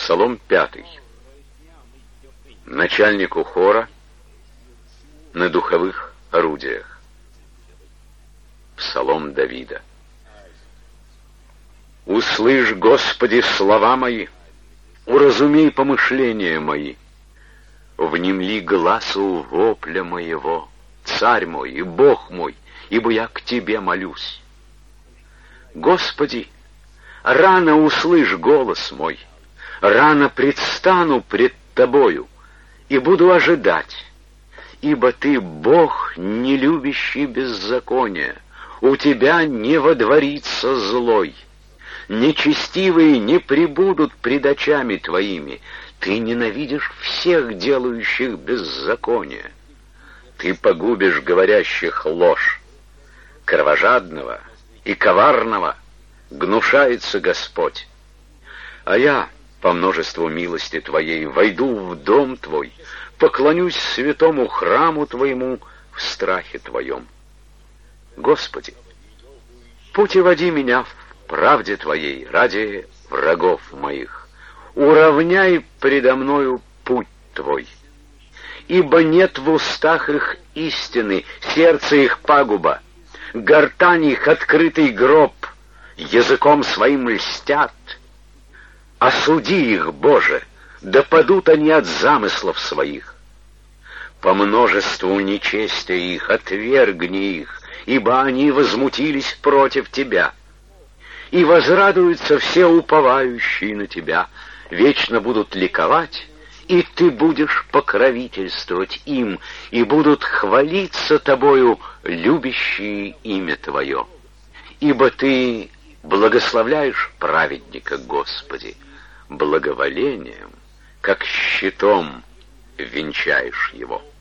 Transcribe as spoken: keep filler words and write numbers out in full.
Псалом пятый. Начальнику хора на духовых орудиях. Псалом Давида. «Услышь, Господи, слова мои, уразумей помышления мои, внемли гласу вопля моего, Царь мой и Бог мой, ибо я к Тебе молюсь. Господи, рано услышь голос мой, рано предстану пред Тобою и буду ожидать, ибо Ты Бог, не любящий беззакония, у Тебя не водворится злой. Нечестивые не пребудут пред очами Твоими, Ты ненавидишь всех делающих беззаконие. Ты погубишь говорящих ложь. Кровожадного и коварного гнушается Господь. А я, по множеству милости Твоей, войду в дом Твой, поклонюсь святому храму Твоему в страхе Твоем. Господи, путеводи меня в правде Твоей ради врагов моих, уравняй предо мною путь Твой. Ибо нет в устах их истины, сердце их пагуба, гортань их открытый гроб, языком своим льстят. Осуди их, Боже, да падут они от замыслов своих. По множеству нечестия их отвергни их, ибо они возмутились против Тебя. И возрадуются все уповающие на Тебя, вечно будут ликовать, и Ты будешь покровительствовать им, и будут хвалиться Тобою любящие имя Твое. Ибо Ты благословляешь праведника, Господи, благоволением, как щитом венчаешь его.